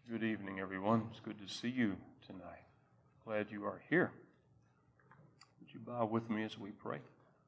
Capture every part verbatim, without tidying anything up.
Good evening, everyone. It's good to see you tonight. Glad you are here. Would you bow with me as we pray?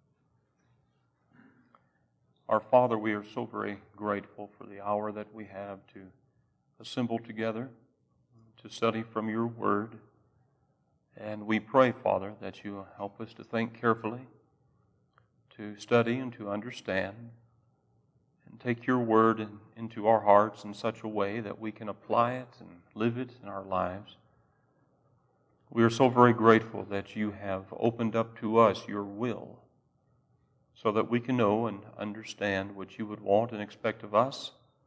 Our Father, we are so very grateful for the hour that we have to assemble together, to study from your word. And we pray, Father, that you help us to think carefully, to study and to understand, and take your word in, into our hearts in such a way that we can apply it and live it in our lives. We are so very grateful that you have opened up to us your will so that we can know and understand what you would want and expect of us,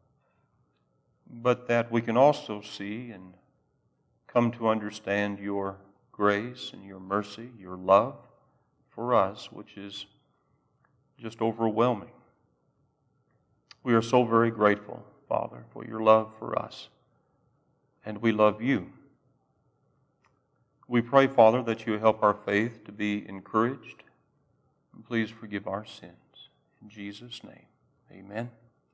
but that we can also see and come to understand your grace and your mercy, your love for us, which is just overwhelming. We are so very grateful, Father, for your love for us, and we love you. We pray, Father, that you help our faith to be encouraged, and please forgive our sins. In Jesus' name, amen.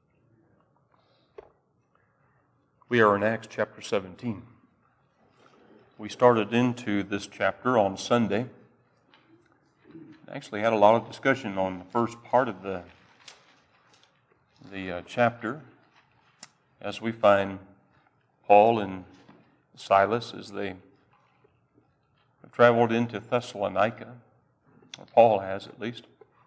We are in Acts chapter seventeen. We started into this chapter on Sunday. Actually had a lot of discussion on the first part of the the uh, chapter, as we find Paul and Silas as they have traveled into Thessalonica, or Paul has at least.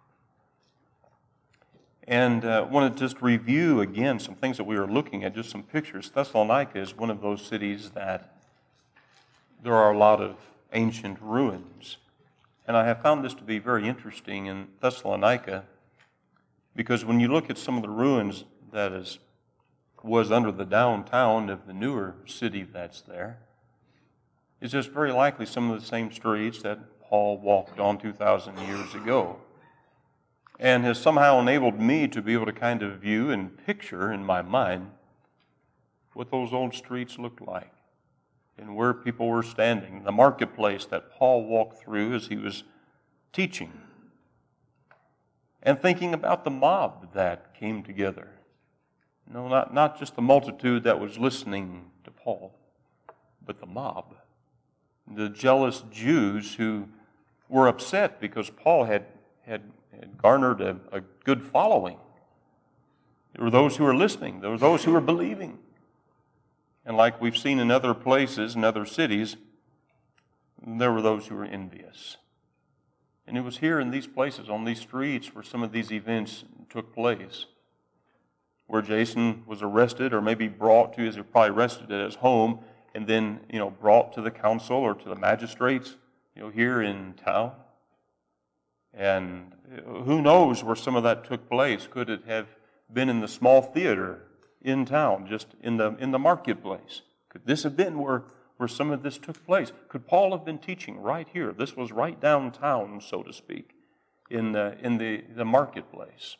And I uh, wanted to just review again some things that we were looking at, just some pictures. Thessalonica is one of those cities that there are a lot of ancient ruins. And I have found this to be very interesting in Thessalonica, because when you look at some of the ruins that is was under the downtown of the newer city that's there, it's just very likely some of the same streets that Paul walked on two thousand years ago, and has somehow enabled me to be able to kind of view and picture in my mind what those old streets looked like and where people were standing, the marketplace that Paul walked through as he was teaching, and thinking about the mob that came together. No, not, not just the multitude that was listening to Paul, but the mob. The jealous Jews who were upset because Paul had, had, had garnered a, a good following. There were those who were listening. There were those who were believing. And like we've seen in other places, in other cities, there were those who were envious. And it was here in these places, on these streets, where some of these events took place, where Jason was arrested, or maybe brought to, as he probably arrested at his home, and then, you know, brought to the council or to the magistrates, you know, here in town. And who knows where some of that took place? Could it have been in the small theater in town, just in the in the marketplace? Could this have been where where some of this took place? Could Paul have been teaching right here? This was right downtown, so to speak, in the in the, the marketplace.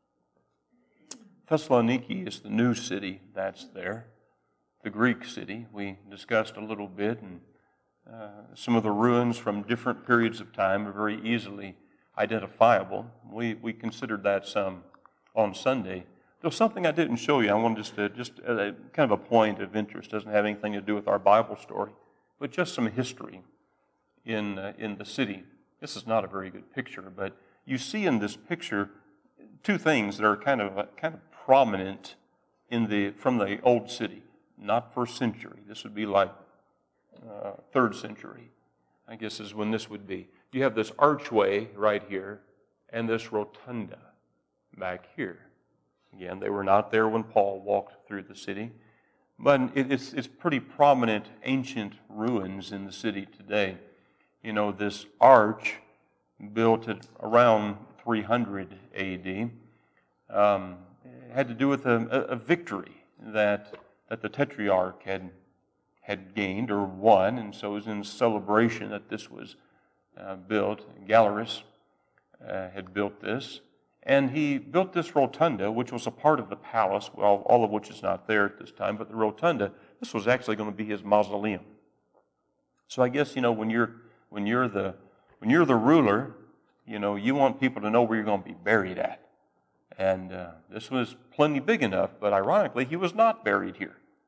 Thessaloniki is the new city that's there, the Greek city. We discussed a little bit, and uh, some of the ruins from different periods of time are very easily identifiable. We we considered that some on Sunday. There's something I didn't show you. I wanted just to, just a, kind of a point of interest. Doesn't have anything to do with our Bible story, but just some history in uh, in the city. This is not a very good picture, but you see in this picture two things that are kind of uh, kind of prominent in the from the old city. Not first century. This would be like uh, third century, I guess, is when this would be. You have this archway right here, and this rotunda back here. Again, they were not there when Paul walked through the city, but it's it's pretty prominent ancient ruins in the city today. You know, this arch, built at around three hundred A D, um, had to do with a, a victory that that the Tetrarch had had gained or won, and so it was in celebration that this was uh, built. Galerius uh, had built this. And he built this rotunda, which was a part of the palace, well, all of which is not there at this time, but the rotunda, this was actually going to be his mausoleum. So I guess, you know, when you're when you're the when you're the ruler, you know, you want people to know where you're going to be buried at. And uh, this was plenty big enough, but ironically, he was not buried here.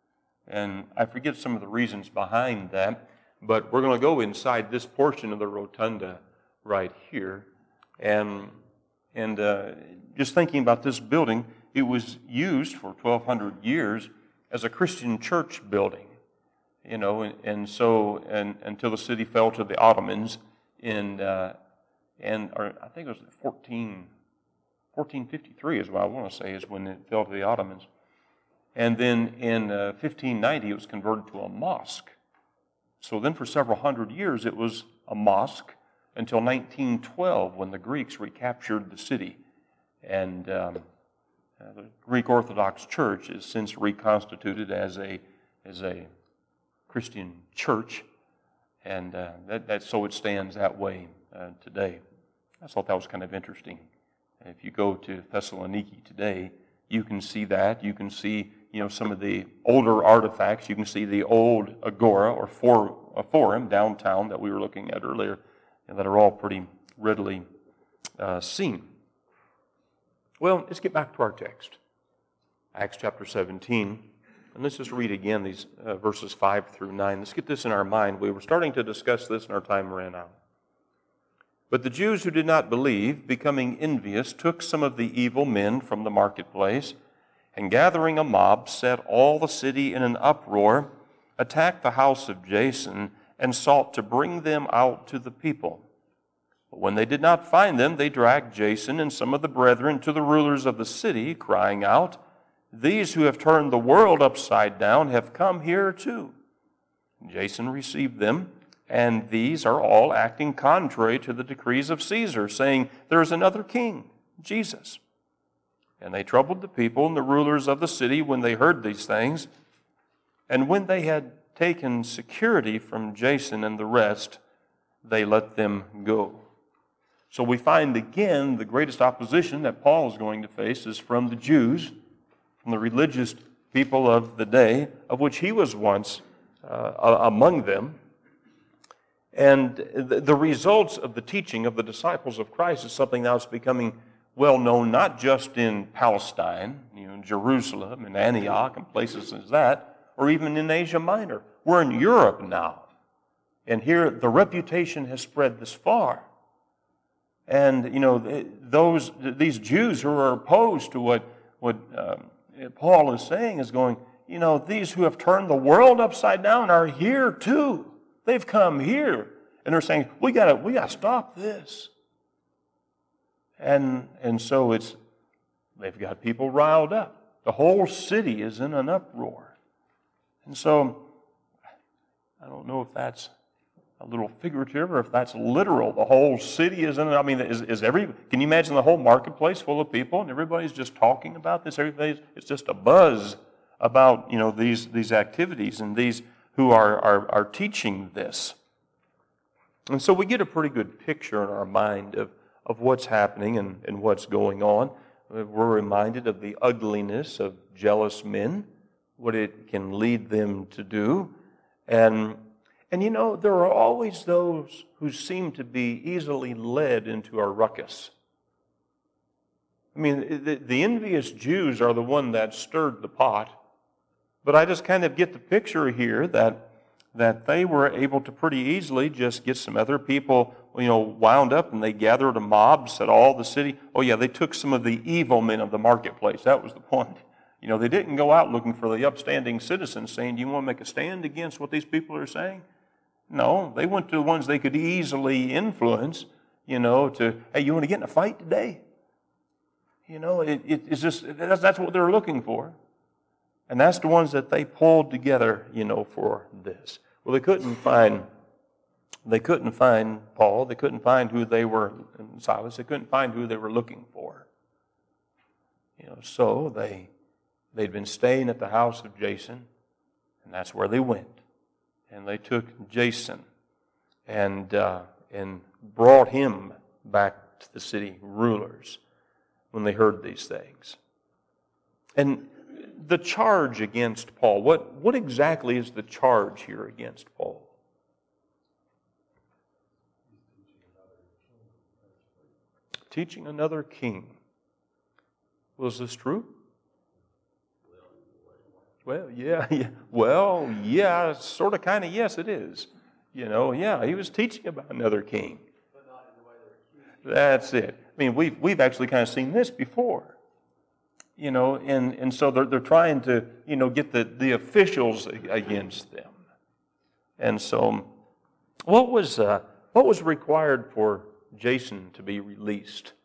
And I forget some of the reasons behind that, but we're going to go inside this portion of the rotunda right here. And, and uh, just thinking about this building, it was used for twelve hundred years as a Christian church building. You know, and, and so and, until the city fell to the Ottomans in, uh, and or I think it was fourteen, fourteen fifty-three is what I want to say is when it fell to the Ottomans. And then in uh, fifteen ninety it was converted to a mosque. So then for several hundred years it was a mosque until nineteen twelve when the Greeks recaptured the city. And um, uh, the Greek Orthodox Church is since reconstituted as a as a Christian church, and uh, that, that so it stands that way uh, today. I thought that was kind of interesting. If you go to Thessaloniki today, you can see that. You can see, you know, some of the older artifacts. You can see the old agora or for, a forum downtown that we were looking at earlier, and that are all pretty readily uh, seen. Well, let's get back to our text, Acts chapter seventeen. And let's just read again these uh, verses five through nine. Let's get this in our mind. We were starting to discuss this and our time ran out. But the Jews who did not believe, becoming envious, took some of the evil men from the marketplace, and gathering a mob, set all the city in an uproar, attacked the house of Jason, and sought to bring them out to the people. But when they did not find them, they dragged Jason and some of the brethren to the rulers of the city, crying out, "These who have turned the world upside down have come here too." Jason received them, and these are all acting contrary to the decrees of Caesar, saying, "There is another king, Jesus." And they troubled the people and the rulers of the city when they heard these things. And when they had taken security from Jason and the rest, they let them go. So we find again the greatest opposition that Paul is going to face is from the Jews, from the religious people of the day, of which he was once uh, among them. And the, the results of the teaching of the disciples of Christ is something now that's becoming well known, not just in Palestine, you know, Jerusalem and Antioch and places as that, or even in Asia Minor. We're in Europe now. And here the reputation has spread this far. And, you know, those these Jews who are opposed to what, what um, Paul is saying is going, you know, these who have turned the world upside down are here too. They've come here. And they're saying, we gotta, we gotta stop this. And, and so it's, they've got people riled up. The whole city is in an uproar. And so, I don't know if that's a little figurative or if that's literal. The whole city is in it. I mean, is, is every, can you imagine the whole marketplace full of people and everybody's just talking about this? Everybody's, it's just a buzz about, you know, these, these activities and these who are, are, are teaching this. And so we get a pretty good picture in our mind of, of what's happening and, and what's going on. We're reminded of the ugliness of jealous men, what it can lead them to do. And, and you know, there are always those who seem to be easily led into a ruckus. I mean, the, the envious Jews are the one that stirred the pot. But I just kind of get the picture here that that they were able to pretty easily just get some other people, you know, wound up, and they gathered a mob, set all the city. Oh yeah, they took some of the evil men of the marketplace. That was the point. You know, they didn't go out looking for the upstanding citizens saying, do you want to make a stand against what these people are saying? No, they went to the ones they could easily influence, you know, to, hey, you want to get in a fight today? You know, it, it, it's just, that's, that's what they're looking for. And that's the ones that they pulled together, you know, for this. Well, they couldn't find, they couldn't find Paul. They couldn't find who they were, and Silas. They couldn't find who they were looking for. You know, so they, they'd been staying at the house of Jason, and that's where they went. And they took Jason and uh, and brought him back to the city rulers when they heard these things. And the charge against Paul, what, what exactly is the charge here against Paul? Teaching another king. Was this true? Well, yeah, yeah. Well, yeah, sort of, kind of, yes, it is. You know, yeah, he was teaching about another king. But not in the way they're accused. That's it. I mean, we've, we've actually kind of seen this before. You know, and, and so they're, they're trying to, you know, get the, the officials against them. And so, what was, uh, what was required for Jason to be released?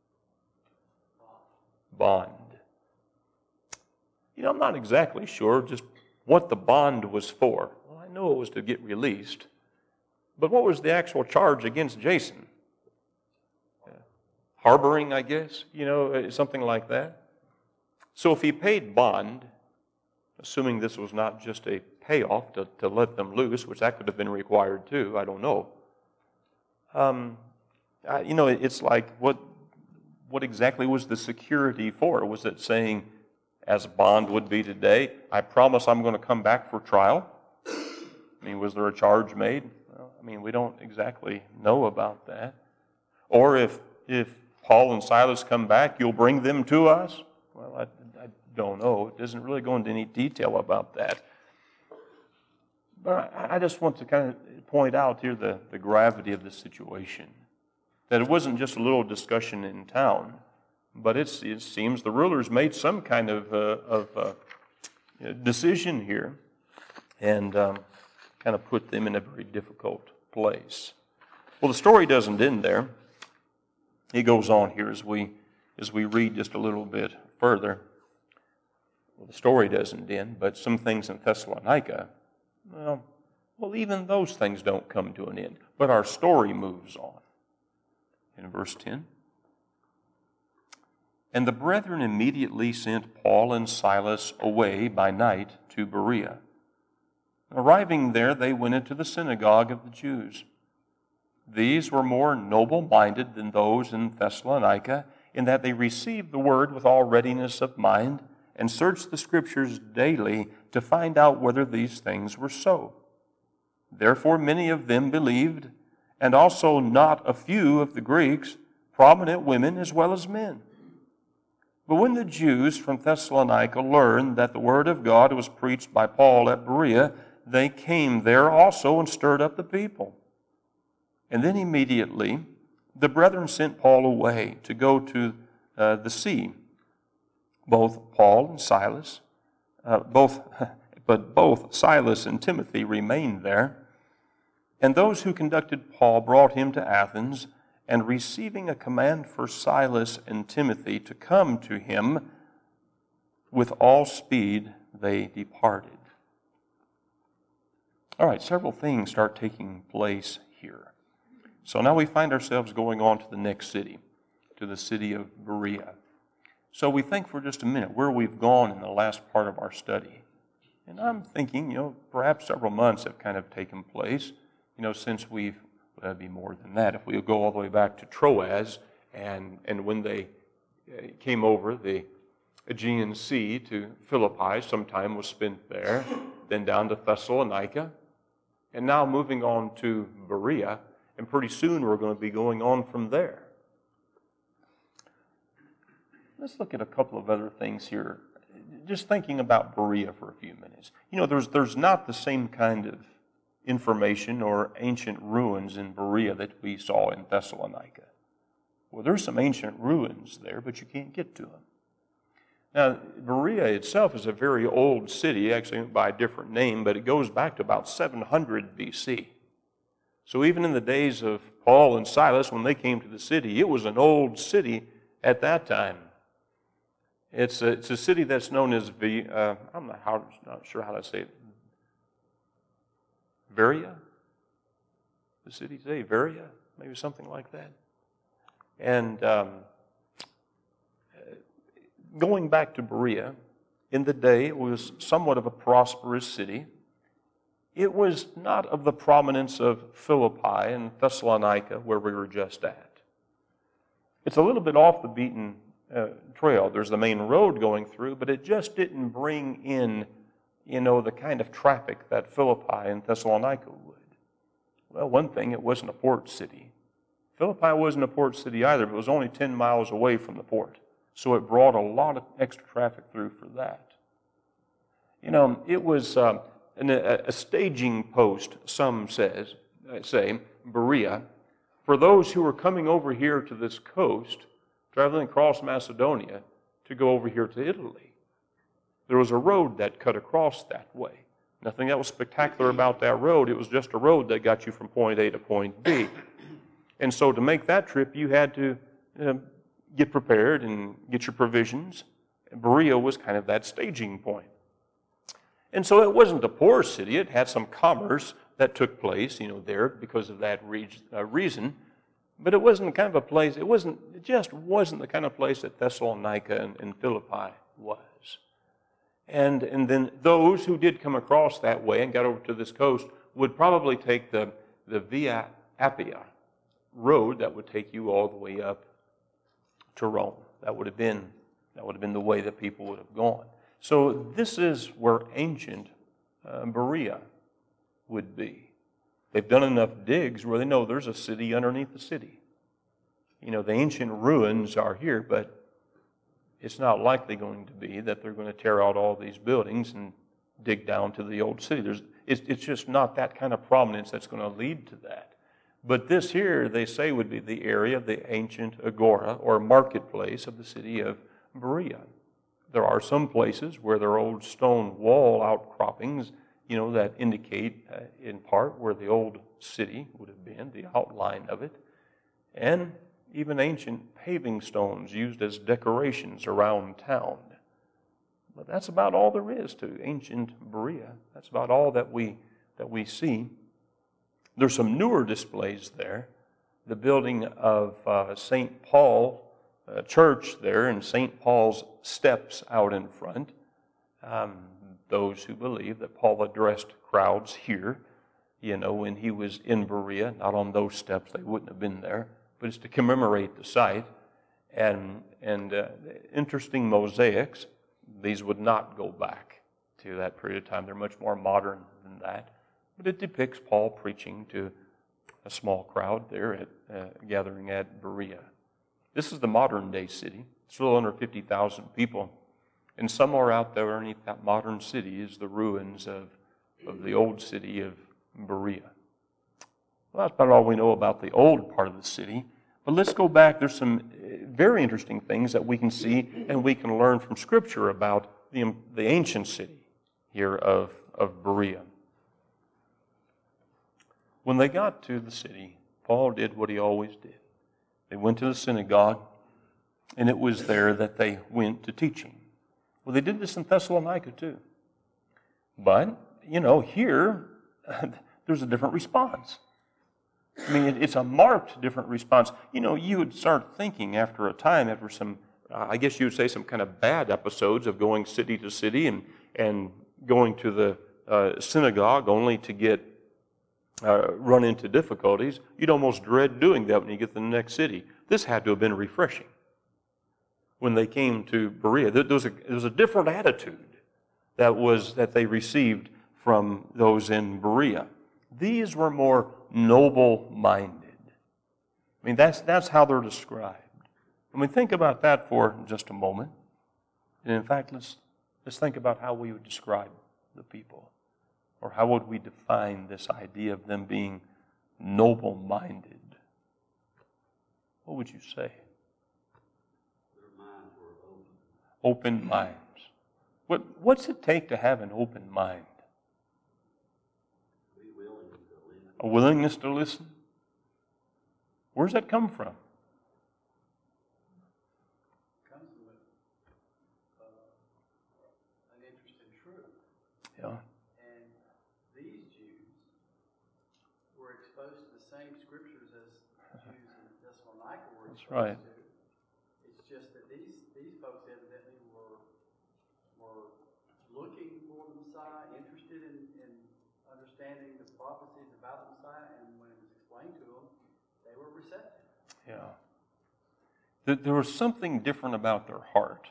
Bond. You know, I'm not exactly sure just what the bond was for. Well, I know it was to get released. But what was the actual charge against Jason? Uh, harboring, I guess, you know, something like that. So if he paid bond, assuming this was not just a payoff to, to let them loose, which that could have been required too, I don't know. Um, I, you know, it's like, what, what exactly was the security for? Was it saying, as bond would be today, I promise I'm going to come back for trial? I mean, was there a charge made? Well, I mean, we don't exactly know about that. Or if, if Paul and Silas come back, you'll bring them to us? Well, I, I don't know. It doesn't really go into any detail about that. But I, I just want to kind of point out here the, the gravity of the situation. That it wasn't just a little discussion in town, but it's, it seems the rulers made some kind of, uh, of uh, decision here and um, kind of put them in a very difficult place. Well, the story doesn't end there. It goes on here as we, as we read just a little bit further. Well, the story doesn't end, but some things in Thessalonica, well, well, even those things don't come to an end. But our story moves on. In verse ten, and the brethren immediately sent Paul and Silas away by night to Berea. Arriving there, they went into the synagogue of the Jews. These were more noble-minded than those in Thessalonica, in that they received the word with all readiness of mind, and searched the Scriptures daily to find out whether these things were so. Therefore many of them believed, and also not a few of the Greeks, prominent women as well as men. But when the Jews from Thessalonica learned that the word of God was preached by Paul at Berea, they came there also and stirred up the people. And then immediately the brethren sent Paul away to go to uh, the sea. Both Paul and Silas, uh, both, but both Silas and Timothy remained there. And those who conducted Paul brought him to Athens, and receiving a command for Silas and Timothy to come to him, with all speed they departed. All right, several things start taking place here. So now we find ourselves going on to the next city, to the city of Berea. So we think for just a minute where we've gone in the last part of our study. And I'm thinking, you know, perhaps several months have kind of taken place. You know, since we've, well, that'd be more than that. If we go all the way back to Troas, and, and when they came over the Aegean Sea to Philippi, some time was spent there, then down to Thessalonica, and now moving on to Berea, and pretty soon we're going to be going on from there. Let's look at a couple of other things here. Just thinking about Berea for a few minutes. You know, there's, there's not the same kind of information or ancient ruins in Berea that we saw in Thessalonica. Well, there's some ancient ruins there, but you can't get to them. Now, Berea itself is a very old city, actually by a different name, but it goes back to about seven hundred B C. So even in the days of Paul and Silas, when they came to the city, it was an old city at that time. It's a, it's a city that's known as, uh, I'm not, how, not sure how to say it, Veria? The city today, Veria? Maybe something like that. And um, going back to Berea, in the day it was somewhat of a prosperous city. It was not of the prominence of Philippi and Thessalonica, where we were just at. It's a little bit off the beaten uh, trail. There's the main road going through, but it just didn't bring in, you know, the kind of traffic that Philippi and Thessalonica would. Well, one thing, it wasn't a port city. Philippi wasn't a port city either, but it was only ten miles away from the port. So it brought a lot of extra traffic through for that. You know, it was um, an, a, a staging post, some says, say, Berea, for those who were coming over here to this coast, traveling across Macedonia, to go over here to Italy. There was a road that cut across that way. Nothing that was spectacular about that road. It was just a road that got you from point A to point B. And so to make that trip, you had to uh, get prepared and get your provisions. Berea was kind of that staging point. And so it wasn't a poor city. It had some commerce that took place, you know, there because of that re- uh, reason. But it wasn't kind of a place, it wasn't, it just wasn't the kind of place that Thessalonica and, and Philippi was. And, and then those who did come across that way and got over to this coast would probably take the, the Via Appia road that would take you all the way up to Rome. That would have been, that would have been the way that people would have gone. So this is where ancient uh, Berea would be. They've done enough digs where they know there's a city underneath the city. You know, the ancient ruins are here, but it's not likely going to be that they're going to tear out all these buildings and dig down to the old city. There's, it's, it's just not that kind of prominence that's going to lead to that. But this here, they say, would be the area of the ancient agora or marketplace of the city of Berea. There are some places where there are old stone wall outcroppings, you know, that indicate uh, in part where the old city would have been, the outline of it, and even ancient paving stones used as decorations around town. But that's about all there is to ancient Berea. That's about all that we that we see. There's some newer displays there. The building of uh, Saint Paul uh, Church there, and Saint Paul's steps out in front. Um, those who believe that Paul addressed crowds here, you know, when he was in Berea, not on those steps, they wouldn't have been there, but it's to commemorate the site. And, and uh, interesting mosaics. These would not go back to that period of time. They're much more modern than that. But it depicts Paul preaching to a small crowd there at uh, gathering at Berea. This is the modern day city. It's a little under fifty thousand people. And somewhere out there underneath that modern city is the ruins of, of the old city of Berea. Well, that's about all we know about the old part of the city. But let's go back. There's some very interesting things that we can see and we can learn from Scripture about the, the ancient city here of, of Berea. When they got to the city, Paul did what he always did. They went to the synagogue, and it was there that they went to teaching. Well, they did this in Thessalonica too. But, you know, here, there's a different response. I mean, it's a marked different response. You know, you would start thinking after a time, after some, uh, I guess you would say some kind of bad episodes of going city to city and, and going to the uh, synagogue only to get uh, run into difficulties. You'd almost dread doing that when you get to the next city. This had to have been refreshing. When they came to Berea, there was a, there was a different attitude that was that they received from those in Berea. These were more noble-minded. I mean, that's that's how they're described. I mean, think about that for just a moment. And in fact, let's let's think about how we would describe the people, or how would we define this idea of them being noble-minded? What would you say? Open minds. What, what's it take to have an open mind? A willingness to listen? Where's that come from? It comes with uh, an interest in truth. Yeah. And these Jews were exposed to the same scriptures as the Jews in Thessalonica were exposed That's right. to. It's just that these, these folks evidently were, were looking for the Messiah, interested in, in understanding the prophecies about the Messiah, and when it was explained to them, they were receptive. Yeah. There, there was something different about their heart.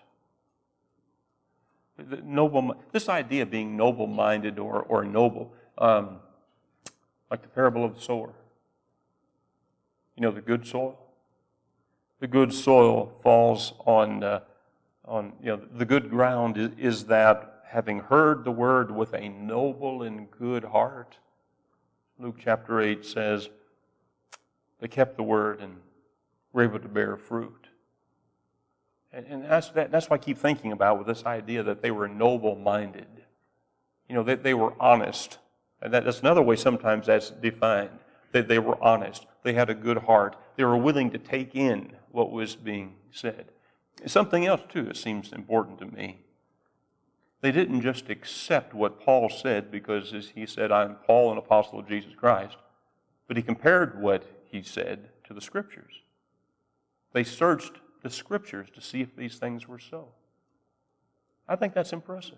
The noble, this idea of being noble-minded or, or noble, um, like the parable of the sower. You know, the good soil? The good soil falls on, uh, on you know, the good ground is, is that having heard the word with a noble and good heart. Luke chapter eight says, they kept the word and were able to bear fruit. And, and that's, that, that's what I keep thinking about with this idea that they were noble-minded. You know, they, they were honest. And that, that's another way sometimes that's defined. That they were honest. They had a good heart. They were willing to take in what was being said. Something else, too, that seems important to me. They didn't just accept what Paul said because as he said, I'm Paul, an apostle of Jesus Christ, but he compared what he said to the Scriptures. They searched the Scriptures to see if these things were so. I think that's impressive.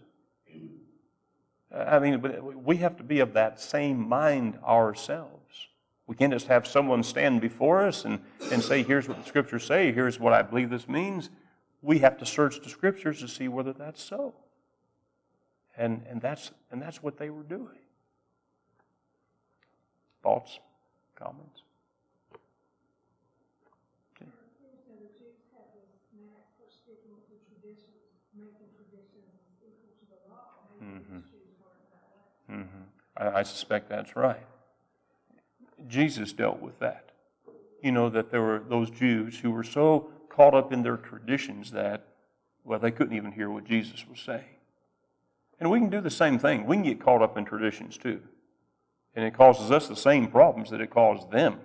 I mean, we have to be of that same mind ourselves. We can't just have someone stand before us and, and say, here's what the Scriptures say, here's what I believe this means. We have to search the Scriptures to see whether that's so. And, and, that's, and that's what they were doing. Thoughts? Comments? Okay. The Jews had this knack for sticking with the traditions, making traditions equal to the law. Mm-hmm. Mm-hmm. I, I suspect that's right. Jesus dealt with that. You know, that there were those Jews who were so caught up in their traditions that, well, they couldn't even hear what Jesus was saying. And we can do the same thing. We can get caught up in traditions too. And it causes us the same problems that it caused them.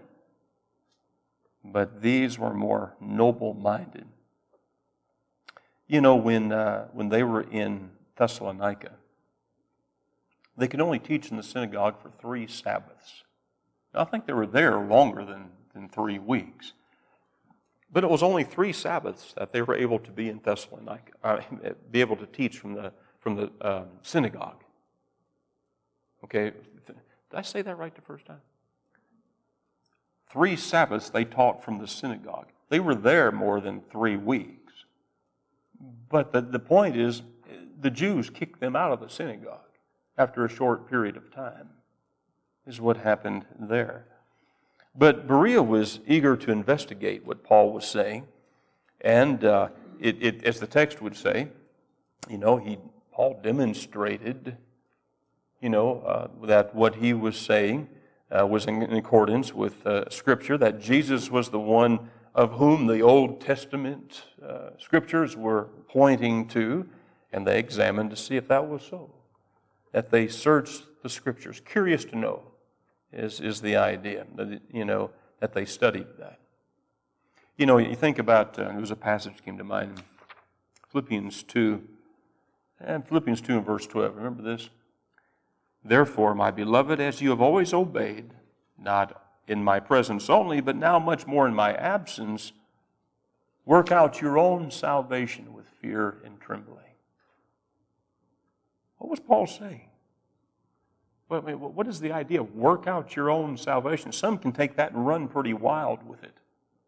But these were more noble-minded. You know, when, uh, when they were in Thessalonica, they could only teach in the synagogue for three Sabbaths. Now, I think they were there longer than, than three weeks. But it was only three Sabbaths that they were able to be in Thessalonica, uh, be able to teach from the from the um, synagogue. Okay, did I say that right the first time? Three Sabbaths they taught from the synagogue. They were there more than three weeks. But the, the point is, the Jews kicked them out of the synagogue after a short period of time, is what happened there. But Berea was eager to investigate what Paul was saying, and uh, it, it, as the text would say, you know, he Paul demonstrated, you know, uh, that what he was saying uh, was in, in accordance with uh, Scripture, that Jesus was the one of whom the Old Testament uh, Scriptures were pointing to, and they examined to see if that was so. That they searched the Scriptures, curious to know, is, is the idea, that, you know, that they studied that. You know, you think about, uh, there was a passage that came to mind in Philippians two, and Philippians two and verse twelve, remember this? Therefore, my beloved, as you have always obeyed, not in my presence only, but now much more in my absence, work out your own salvation with fear and trembling. What was Paul saying? What is the idea of work out your own salvation? Some can take that and run pretty wild with it.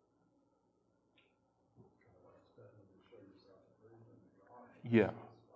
Yeah.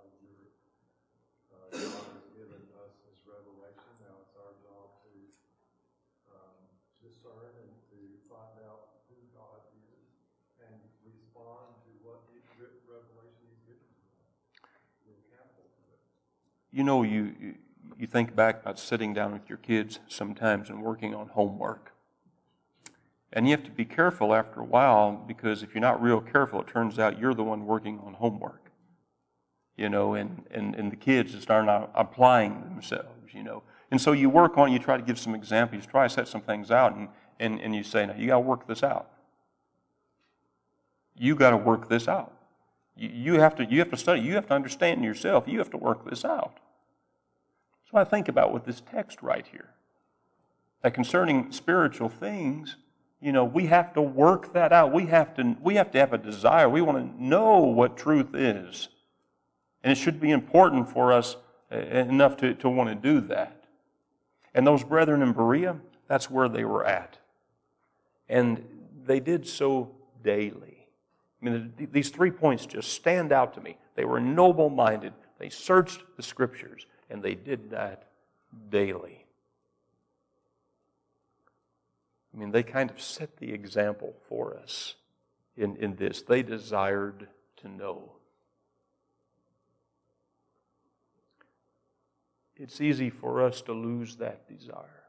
God has given us His revelation. Now it's our job to um, discern and to find out who God is and respond to what revelation He's given to us. Be accountable to it. You know, you, you you think back about sitting down with your kids sometimes and working on homework. And you have to be careful after a while, because if you're not real careful, it turns out you're the one working on homework. You know, and, and, and the kids just are not applying themselves, you know. And so you work on, you try to give some examples, you try to set some things out, and, and, and you say, now, you got to work this out. You got to work this out. You, you have to, you have to study, you have to understand yourself, you have to work this out. So I think about with this text right here, that concerning spiritual things, you know, we have to work that out. We have to, we have to have a desire. We want to know what truth is. And it should be important for us enough to, to want to do that. And those brethren in Berea, that's where they were at. And they did so daily. I mean, these three points just stand out to me. They were noble-minded. They searched the Scriptures, and they did that daily. I mean, they kind of set the example for us in, in this. They desired to know. it's easy for us to lose that desire.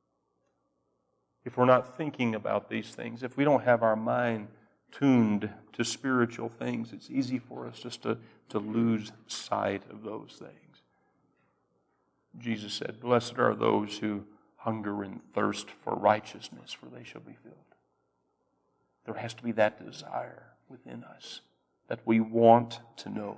If we're not thinking about these things, if we don't have our mind tuned to spiritual things, it's easy for us just to, to lose sight of those things. Jesus said, "Blessed are those who hunger and thirst for righteousness, for they shall be filled." There has to be that desire within us that we want to know.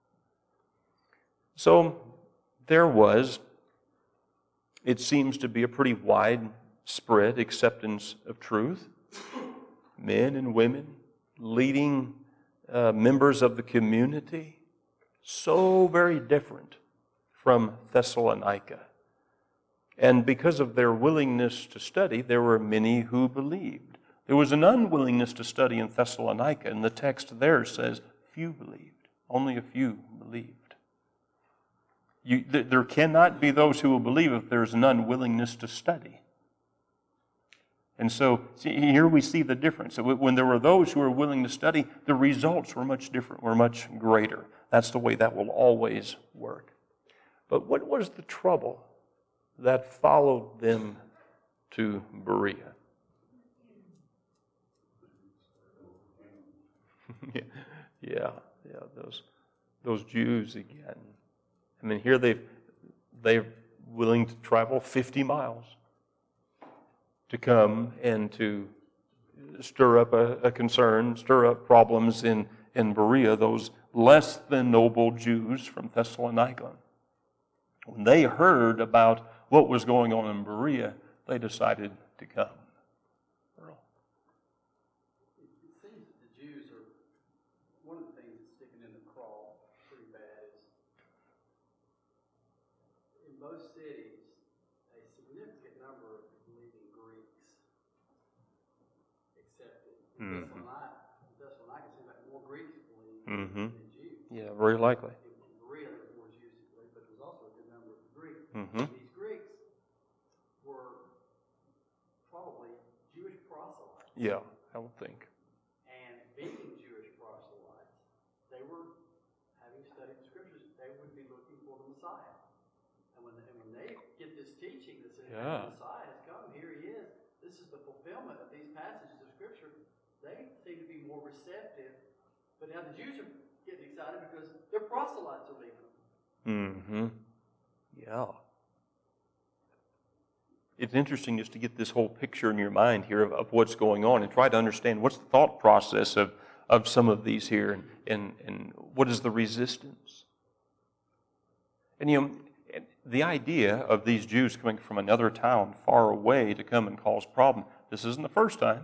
So there was, it seems to be a pretty widespread acceptance of truth. Men and women, leading uh, members of the community, so very different from Thessalonica. And because of their willingness to study, there were many who believed. There was an unwillingness to study in Thessalonica, and the text there says, few believed. Only a few believed. You, th- there cannot be those who will believe if there's an unwillingness to study. And so, see, here we see the difference. So when there were those who were willing to study, the results were much different, were much greater. That's the way that will always work. But what was the trouble that followed them to Berea? yeah, yeah, yeah, those those Jews again. I mean, here they they're willing to travel fifty miles to come and to stir up a, a concern, stir up problems in, in Berea, those less than noble Jews from Thessalonica. When they heard about what was going on in Berea, they decided to come. Earl. It seems that the Jews are, one of the things that's sticking in the craw pretty bad is, in most cities, a significant number of believing Greeks accepted. In Mhm. Thessalonica, in Thessalonica, it seems like more Greeks believed Mhm. than Jews. Yeah, very likely. In Berea, there were more Jews who believed, but there was also a good number of Greeks. Mhm. And these Greeks were probably Jewish proselytes. Yeah, I would think. And being Jewish proselytes, they were, having studied the scriptures, they would be looking for the Messiah. And when, and when they get this teaching that says, Yeah. the Messiah has come, here he is, this is the fulfillment of these passages of scripture, they seem to be more receptive. But now the Jews are getting excited because their proselytes are leaving them. Mm-hmm. Yeah. It's interesting just to get this whole picture in your mind here of, of what's going on and try to understand what's the thought process of, of some of these here and, and, and what is the resistance. And you know, the idea of these Jews coming from another town far away to come and cause problem, this isn't the first time.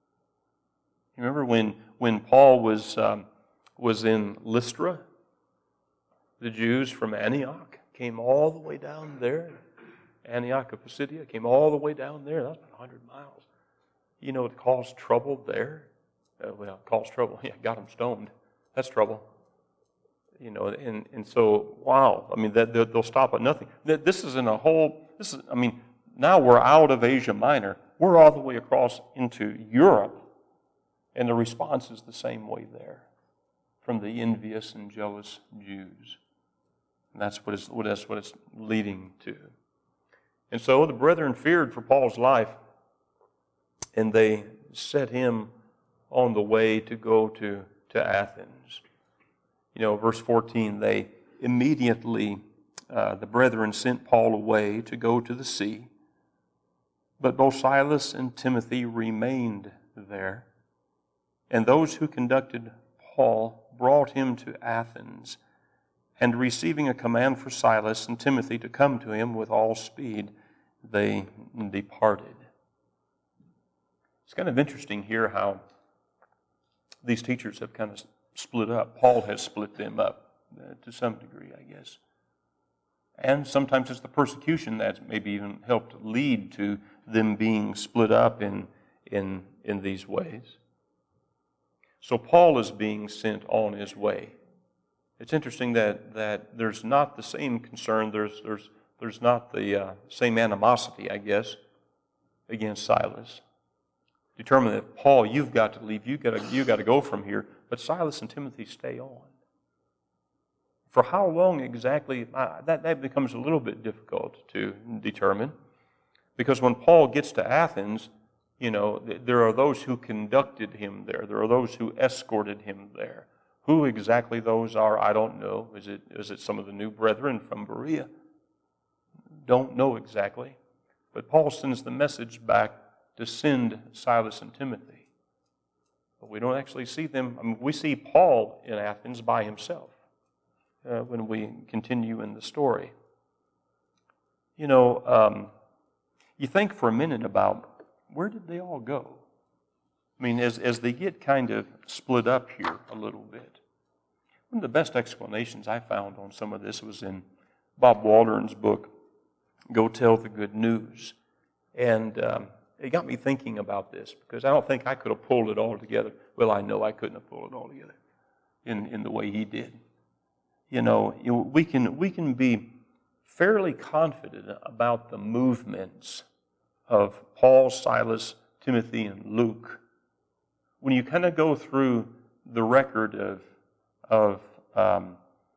You remember when, when Paul was, um, was in Lystra? The Jews from Antioch came all the way down there. Antioch of Pisidia came all the way down there. That's about one hundred miles. You know, it caused trouble there. Uh, well, it caused trouble. Yeah, got them stoned. That's trouble. You know, and, and so, wow. I mean, that, they'll stop at nothing. This is in a whole, this is, I mean, now we're out of Asia Minor. We're all the way across into Europe. And the response is the same way there from the envious and jealous Jews. And that's what it's, that's what it's leading to. And so the brethren feared for Paul's life, and they set him on the way to go to, to Athens. You know, verse fourteen, they immediately, uh, the brethren sent Paul away to go to the sea, but both Silas and Timothy remained there. And those who conducted Paul brought him to Athens, and receiving a command for Silas and Timothy to come to him with all speed, they departed. It's kind of interesting here how these teachers have kind of split up. Paul has split them up uh, to some degree, I guess. And sometimes it's the persecution that's maybe even helped lead to them being split up in, in, in these ways. So Paul is being sent on his way. It's interesting that, that there's not the same concern, there's, there's, there's not the uh, same animosity, I guess, against Silas. Determined that, Paul, you've got to leave, you've got to, you've got to go from here, but Silas and Timothy stay on. For how long exactly, uh, that, that becomes a little bit difficult to determine. Because when Paul gets to Athens, you know, there are those who conducted him there. There are those who escorted him there. Who exactly those are, I don't know. Is it is it some of the new brethren from Berea? Don't know exactly. But Paul sends the message back to send Silas and Timothy. But we don't actually see them. I mean, we see Paul in Athens by himself uh, when we continue in the story. You know, um, you think for a minute about where did they all go? I mean, as, as they get kind of split up here a little bit. One of the best explanations I found on some of this was in Bob Waldron's book, Go Tell the Good News. And um, it got me thinking about this, because I don't think I could have pulled it all together. Well, I know I couldn't have pulled it all together in, in the way he did. You know, you know we can we can be fairly confident about the movements of Paul, Silas, Timothy, and Luke. When you kind of go through the record of of, um,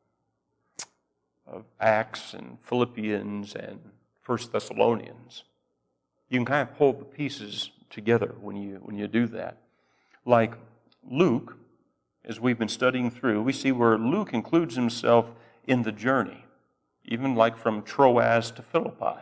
of Acts and Philippians and First Thessalonians, you can kind of pull the pieces together when you when you do that. Like Luke, as we've been studying through, we see where Luke includes himself in the journey, even like from Troas to Philippi.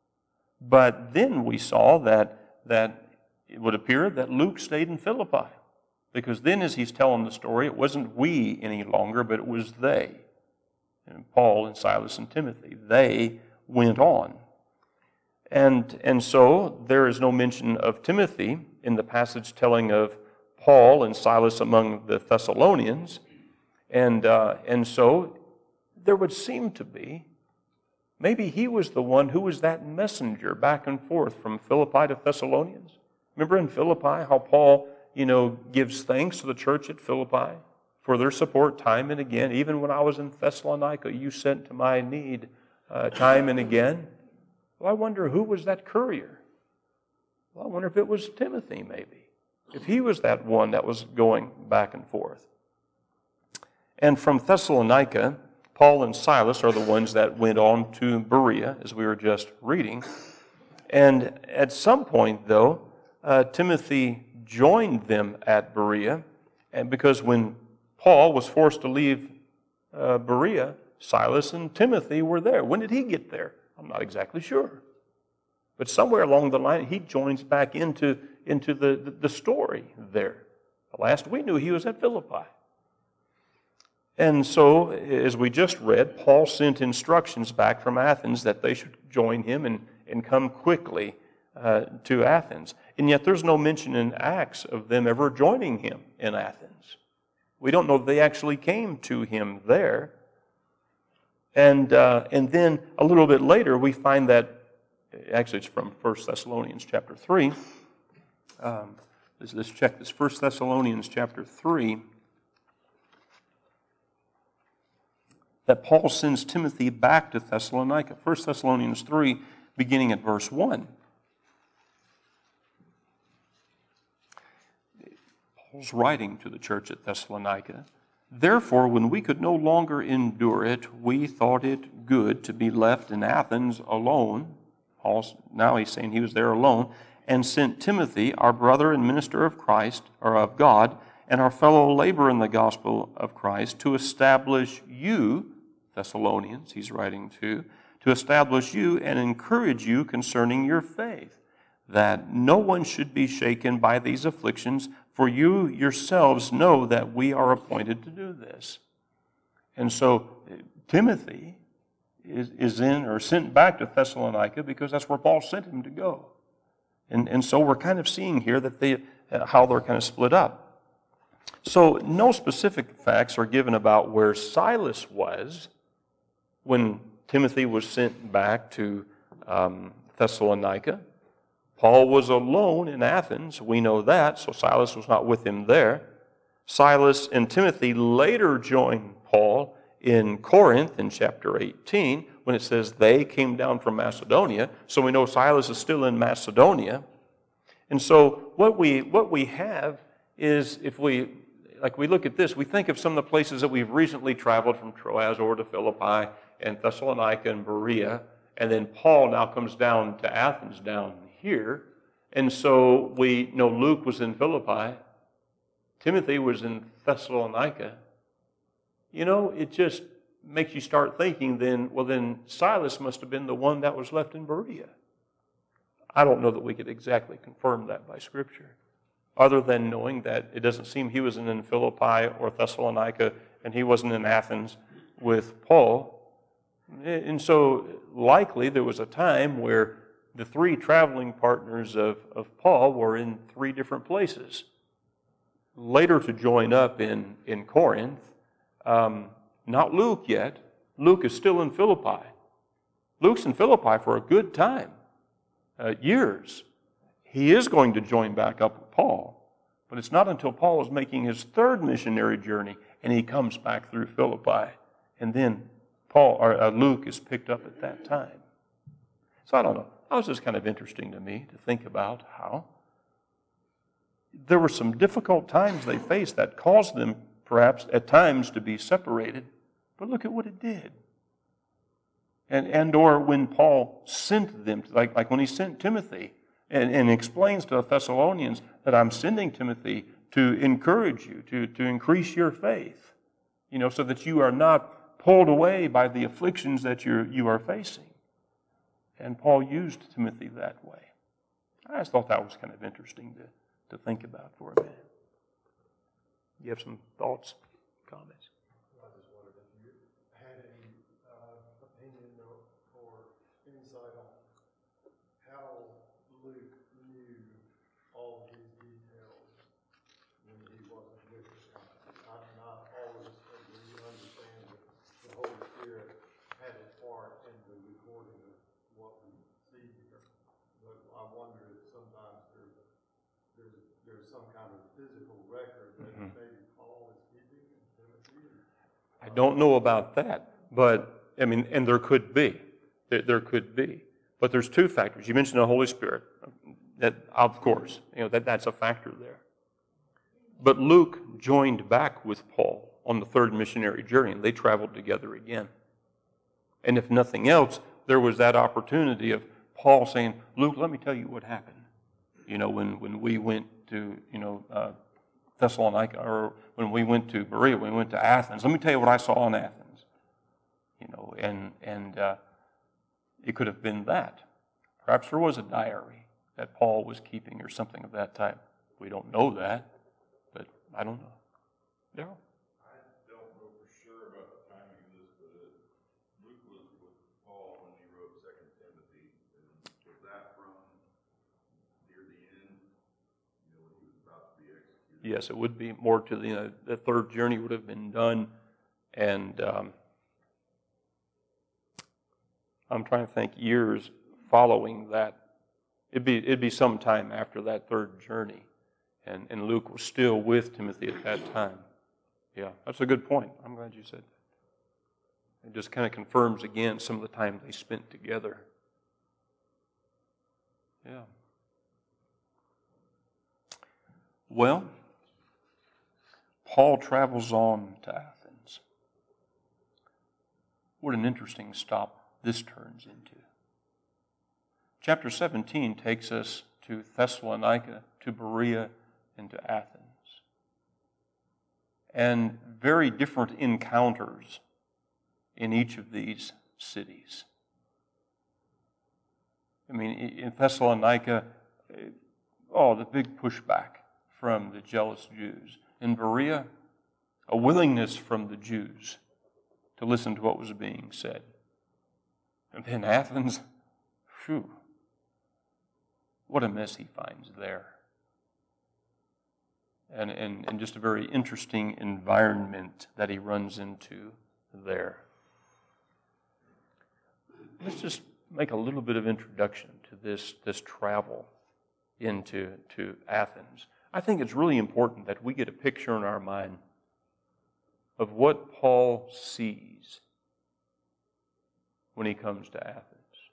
But then we saw that that it would appear that Luke stayed in Philippi. Because then as he's telling the story, it wasn't we any longer, but it was they. And Paul and Silas and Timothy. They went on. And, and so there is no mention of Timothy in the passage telling of Paul and Silas among the Thessalonians. And, uh, and so there would seem to be, maybe he was the one who was that messenger back and forth from Philippi to Thessalonians. Remember in Philippi how Paul, you know, gives thanks to the church at Philippi for their support time and again. Even when I was in Thessalonica, you sent to my need uh, time and again. Well, I wonder who was that courier? Well, I wonder if it was Timothy, maybe. If he was that one that was going back and forth. And from Thessalonica, Paul and Silas are the ones that went on to Berea, as we were just reading. And at some point, though, uh, Timothy joined them at Berea, and because when Paul was forced to leave uh, Berea, Silas and Timothy were there. When did he get there? I'm not exactly sure. But somewhere along the line, he joins back into, into the, the, the story there. The last we knew, he was at Philippi. And so, as we just read, Paul sent instructions back from Athens that they should join him and, and come quickly uh, to Athens. And yet there's no mention in Acts of them ever joining him in Athens. We don't know if they actually came to him there. And uh, and then a little bit later we find that, actually it's from First Thessalonians chapter three. Um, let's, let's check this. First Thessalonians chapter three. That Paul sends Timothy back to Thessalonica. First Thessalonians three, beginning at verse one. Paul's writing to the church at Thessalonica. Therefore, when we could no longer endure it, we thought it good to be left in Athens alone. Paul, now he's saying he was there alone, and sent Timothy, our brother and minister of Christ, or of God, and our fellow laborer in the gospel of Christ, to establish you, Thessalonians, he's writing to, to establish you and encourage you concerning your faith, that no one should be shaken by these afflictions, for you yourselves know that we are appointed to do this. And so Timothy is, is in or sent back to Thessalonica because that's where Paul sent him to go. And, and so we're kind of seeing here that they, uh, how they're kind of split up. So no specific facts are given about where Silas was when Timothy was sent back to um, Thessalonica. Paul was alone in Athens. We know that, so Silas was not with him there. Silas and Timothy later joined Paul in Corinth in chapter eighteen when it says they came down from Macedonia. So we know Silas is still in Macedonia. And so what we what we have is, if we like we look at this, we think of some of the places that we've recently traveled from Troas over to Philippi and Thessalonica and Berea, and then Paul now comes down to Athens down here. And so we know Luke was in Philippi, Timothy was in Thessalonica. You know, it just makes you start thinking then, well then Silas must have been the one that was left in Berea. I don't know that we could exactly confirm that by Scripture, other than knowing that it doesn't seem he was in Philippi or Thessalonica and he wasn't in Athens with Paul. And so likely there was a time where the three traveling partners of, of Paul were in three different places. Later to join up in, in Corinth, um, not Luke yet. Luke is still in Philippi. Luke's in Philippi for a good time, uh, years. He is going to join back up with Paul, but it's not until Paul is making his third missionary journey and he comes back through Philippi, and then Paul or uh, Luke is picked up at that time. So I don't know. It was just kind of interesting to me to think about how there were some difficult times they faced that caused them perhaps at times to be separated, but look at what it did. And, and or when Paul sent them, like, like when he sent Timothy and, and explains to the Thessalonians that I'm sending Timothy to encourage you, to, to increase your faith, you know, so that you are not pulled away by the afflictions that you're, you are facing. And Paul used Timothy that way. I just thought that was kind of interesting to, to think about for a minute. You have some thoughts, comments? I just wondered if you had any uh, opinion or, or insight on how Luke knew all these details when he wasn't with the company. I'm not always agree to understand that the Holy Spirit had a part in the recording of what we see here. But I wonder if sometimes there's a, there's there's some kind of physical record that mm-hmm. maybe Paul is keeping in Timothy. I don't know about that, but I mean, and there could be, there, there could be, but there's two factors. You mentioned the Holy Spirit. That, of course, you know that that's a factor there. But Luke joined back with Paul on the third missionary journey, and they traveled together again. And if nothing else, there was that opportunity of Paul saying, "Luke, let me tell you what happened. You know, when, when we went to, you know, uh, Thessalonica, or when we went to Berea, when we went to Athens, let me tell you what I saw in Athens." You know, and, and uh, it could have been that. Perhaps there was a diary that Paul was keeping or something of that type. We don't know that, but I don't know. Daryl? I don't know for sure about the timing of this, but uh, Luke was with Paul when he wrote Second Timothy, and was that from near the end, you know, when he was about to be executed? Yes, it would be more to the, you know, the third journey would have been done, and um, I'm trying to think years following that. It'd be it'd be some time after that third journey, and and Luke was still with Timothy at that time. Yeah, that's a good point. I'm glad you said that. It just kind of confirms again some of the time they spent together. Yeah. Well, Paul travels on to Athens. What an interesting stop this turns into. Chapter seventeen takes us to Thessalonica, to Berea, and to Athens. And very different encounters in each of these cities. I mean, in Thessalonica, oh, the big pushback from the jealous Jews. In Berea, a willingness from the Jews to listen to what was being said. And then Athens, phew, what a mess he finds there. And, and, and just a very interesting environment that he runs into there. Let's just make a little bit of introduction to this, this travel into to Athens. I think it's really important that we get a picture in our mind of what Paul sees when he comes to Athens.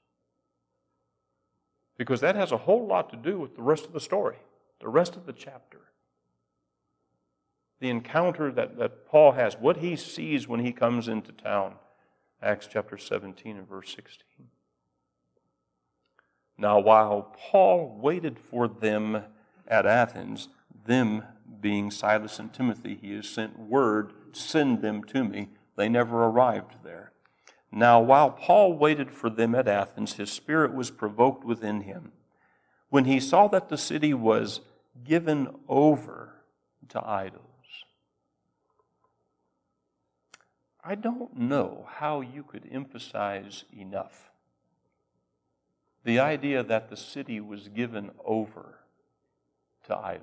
Because that has a whole lot to do with the rest of the story, the rest of the chapter. The encounter that, that Paul has, what he sees when he comes into town. Acts chapter seventeen and verse sixteen. Now while Paul waited for them at Athens, them being Silas and Timothy, he has sent word, send them to me. They never arrived there. Now while Paul waited for them at Athens, his spirit was provoked within him, when he saw that the city was given over to idols. I don't know how you could emphasize enough the idea that the city was given over to idols.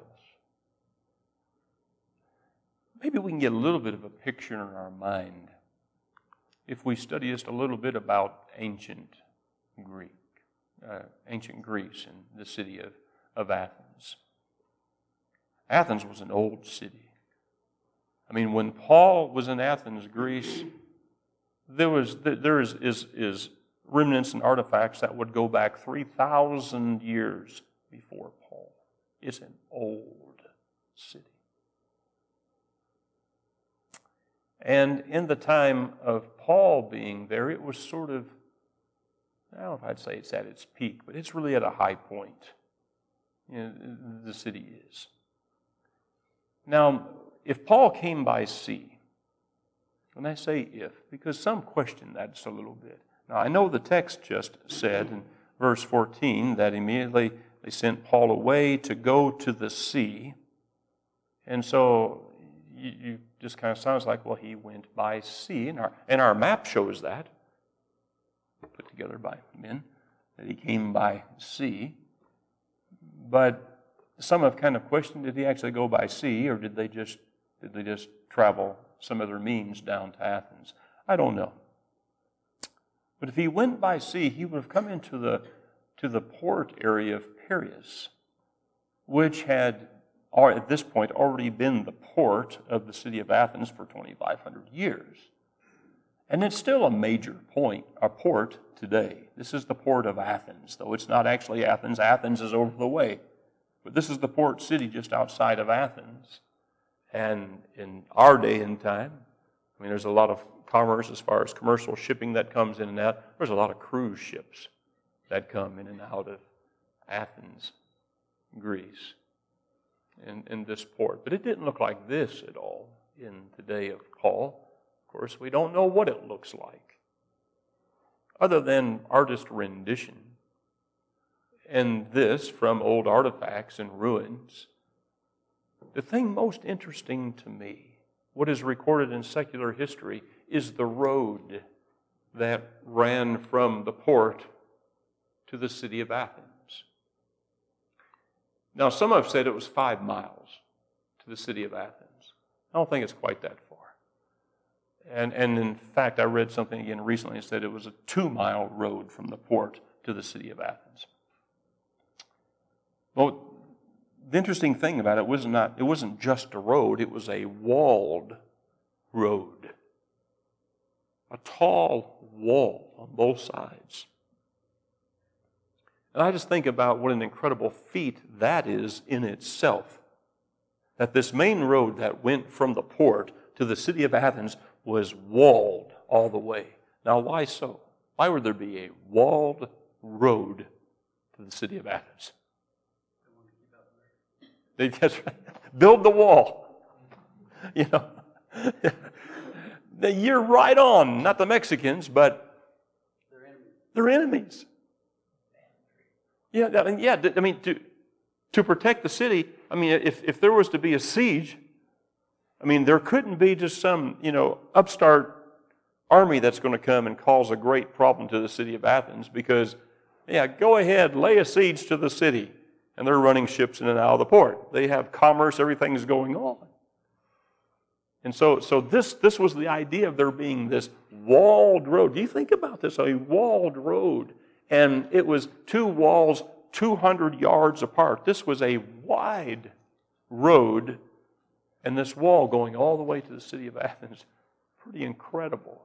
Maybe we can get a little bit of a picture in our mind if we study just a little bit about ancient Greek, uh, ancient Greece and the city of, of Athens. Athens was an old city. I mean, when Paul was in Athens, Greece, there was there is, is, is remnants and artifacts that would go back three thousand years before Paul. It's an old city. And in the time of Paul being there, it was sort of, I don't know if I'd say it's at its peak, but it's really at a high point. You know, the city is. Now, if Paul came by sea, and I say if, because some question that just a little bit. Now, I know the text just said in verse fourteen that immediately they sent Paul away to go to the sea. And so you, you just kind of sounds like, well, he went by sea. And our, and our map shows that, put together by men, that he came by sea. But some have kind of questioned, did he actually go by sea, or did they just did they just travel some other means down to Athens? I don't know. But if he went by sea, he would have come into the to the port area of Piraeus, which had at this point already been the port of the city of Athens for twenty-five hundred years. And it's still a major point, a port today. This is the port of Athens, though it's not actually Athens. Athens is over the way. But this is the port city just outside of Athens. And in our day and time, I mean, there's a lot of commerce as far as commercial shipping that comes in and out. There's a lot of cruise ships that come in and out of Athens, Greece, in, in this port. But it didn't look like this at all in the day of Paul. Of course, we don't know what it looks like, other than artist rendition. And this from old artifacts and ruins. The thing most interesting to me, what is recorded in secular history, is the road that ran from the port to the city of Athens. Now, some have said it was five miles to the city of Athens. I don't think it's quite that far. And, and in fact, I read something again recently that said it was a two-mile road from the port to the city of Athens. Well, the interesting thing about it was not, it wasn't just a road, it was a walled road. A tall wall on both sides. And I just think about what an incredible feat that is in itself. That this main road that went from the port to the city of Athens was walled all the way. Now, why so? Why would there be a walled road to the city of Athens? They just build the wall. You know, you're right on. Not the Mexicans, but They're enemies. they're enemies. Yeah, I mean, yeah. I mean, to to protect the city. I mean, if if there was to be a siege, I mean, there couldn't be just some you know upstart army that's going to come and cause a great problem to the city of Athens because, yeah, go ahead, lay a siege to the city. And they're running ships in and out of the port. They have commerce, everything's going on. And so, so this, this was the idea of there being this walled road. Do you think about this? A walled road. And it was two walls two hundred yards apart. This was a wide road, and this wall going all the way to the city of Athens. Pretty incredible.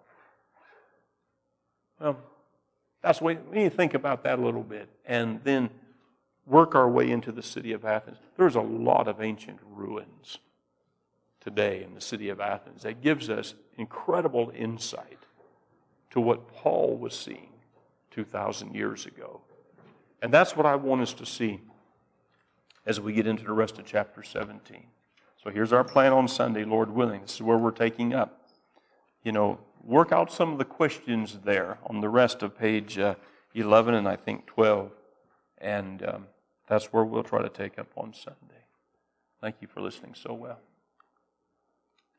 Well, that's what we need to think about that a little bit. And then work our way into the city of Athens. There's a lot of ancient ruins today in the city of Athens that gives us incredible insight to what Paul was seeing two thousand years ago. And that's what I want us to see as we get into the rest of chapter seventeen. So here's our plan on Sunday, Lord willing. This is where we're taking up. You know, work out some of the questions there on the rest of page uh, eleven and I think twelve. And um, that's where we'll try to take up on Sunday. Thank you for listening so well.